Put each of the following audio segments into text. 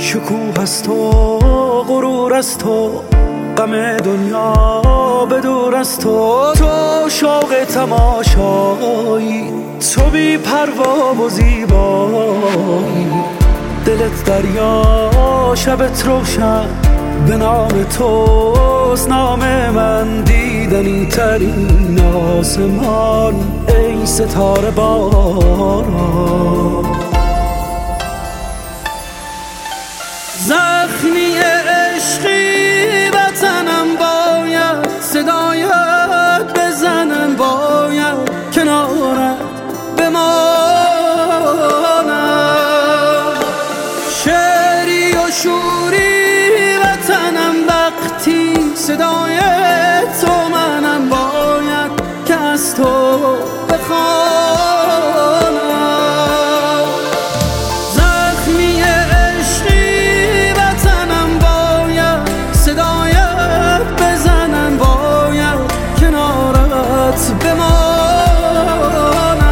شکوه از تو، غرور از تو، غم دنیا به دور از تو. تو شوق تماشایی، تو بی پروا و زیبایی. دلت دریا، شبت روشن، به نام توست نام من. دیدنی ترین آسمان ای ستاره باران. زخمی عشقی وطنم باید صدایت بزنم، باید کنارت بمانم. شعری و شوری وطنم وقتی صدای تو منم، باید که از تو بخوانم. زخمی عشقی وطنم باید صدایت بزنم، باید کنارت بمانم.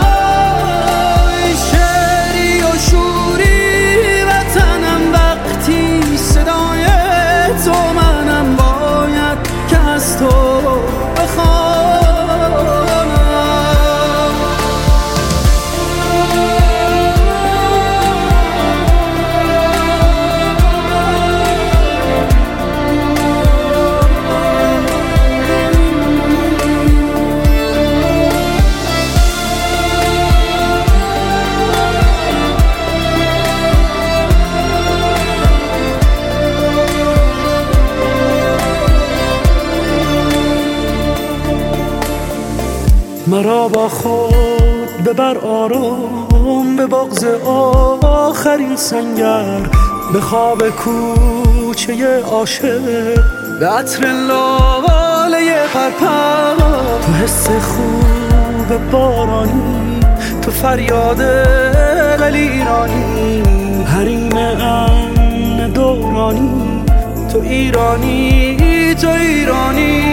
شعری و شوری وطنم وقتی صدای تو منم، باید که از تو بخوانم. مرا با خود ببر آرام به بغض آخرین سنگر، به خواب کوچه عاشق، به عطر لاله پرپر. تو حس خوب بارانی، تو فریاد قلیرانی، حریم امن دورانی. تو ایرانی، تو ایرانی.